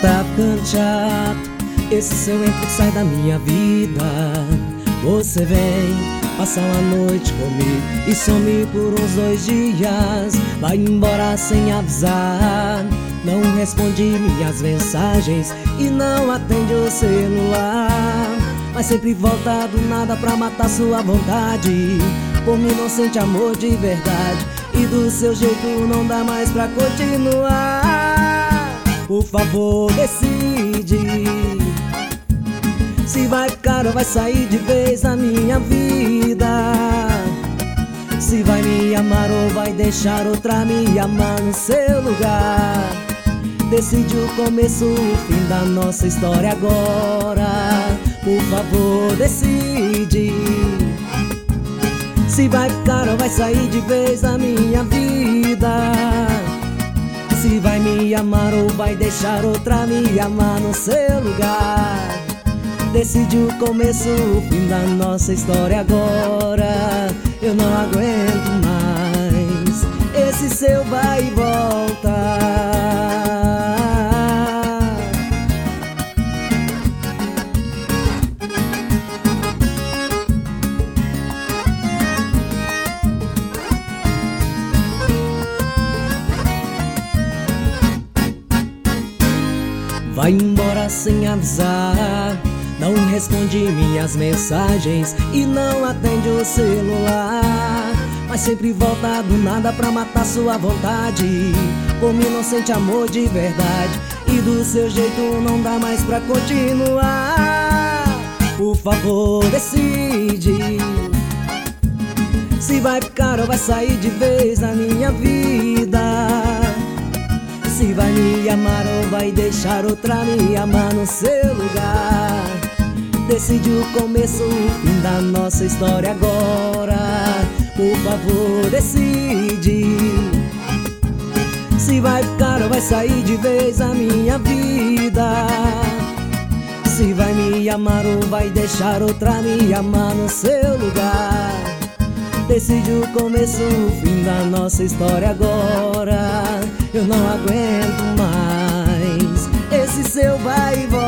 Tá ficando chato esse seu entra e sai da minha vida. Você vem passar uma noite comigo e some por uns 2 dias. Vai embora sem avisar, não responde minhas mensagens e não atende o celular. Mas sempre volta do nada pra matar sua vontade. Por mim não sente amor de verdade e do seu jeito não dá mais pra continuar. Por favor, decide se vai ficar ou vai sair de vez da minha vida. Se vai me amar ou vai deixar outra me amar no seu lugar. Decide o começo, o fim da nossa história agora. Por favor, decide se vai ficar ou vai sair de vez da minha vida. Se vai me amar ou vai deixar outra me amar no seu lugar. Decide o começo, o fim da nossa história agora. Eu não aguento mais esse seu vai e volta. Vai embora sem avisar, não responde minhas mensagens e não atende o celular. Mas sempre volta do nada pra matar sua vontade. Por mim não sente amor de verdade e do seu jeito não dá mais pra continuar. Por favor, decide se vai ficar ou vai sair de vez da minha vida. Se vai me amar ou vai deixar outra me amar no seu lugar. Decide o começo, o fim da nossa história agora. Por favor, decide se vai ficar ou vai sair de vez da minha vida. Se vai me amar ou vai deixar outra me amar no seu lugar. Decide o começo, o fim da nossa história agora. Eu não aguento mais esse seu vai e volta.